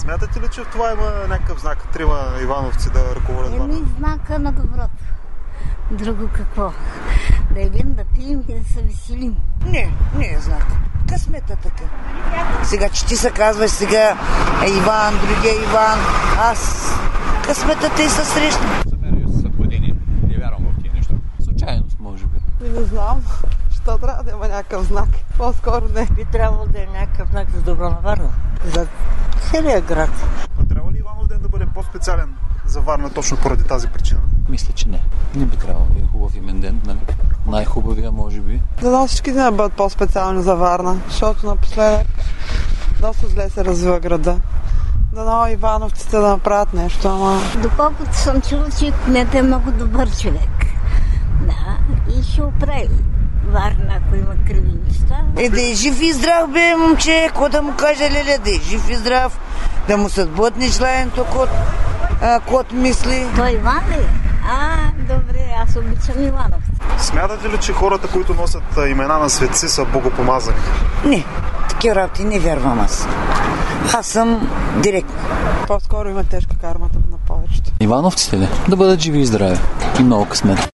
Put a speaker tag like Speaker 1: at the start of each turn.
Speaker 1: Смятате ли, че в това има някакъв знак? Трима ивановци да ръководят Варна?
Speaker 2: Знака на доброто. Друго какво? Да идем да пием и да се веселим.
Speaker 3: Не е знак. Късмета така. Сега, че ти се казваш сега Иван, другия Иван, аз. Късметата и се срещна.
Speaker 4: За мен е съвпадение. Не вярвам в тия неща. Случайност, може би.
Speaker 5: Не знам. Що трябва да има някакъв знак? По-скоро не.
Speaker 6: Би трябвало да е някакъв знак за добро на Варна. За целия град.
Speaker 1: А трябва ли Иванов ден да бъде по-специален за Варна точно поради тази причина?
Speaker 4: Мисля, че не. Не би трябвало. Е хубав имен ден, нали? Най-хубавия, може би.
Speaker 5: Дано всички да бъдат по-специални за Варна, защото напоследък доста зле се развива града. Дано ивановците да направят нещо, ама...
Speaker 2: Доколкото съм чула, че кметът е много добър човек. Да, и ще оправи Варна, ако има криви неща.
Speaker 3: Да е жив и здрав, бе, момче, какво да му каже, леле, да е жив и здрав, да му се сбъдне желанието, кот мисли.
Speaker 2: Той Иван ли? Добре, аз обичам Ивановци.
Speaker 1: Смятате ли, че хората, които носят имена на светци, са богопомазани?
Speaker 3: Не, такива работи не вярвам аз. Аз съм директно.
Speaker 5: По-скоро има тежка кармата на повечето.
Speaker 4: Ивановците ли? Да бъдат живи и здрави. И много късмет.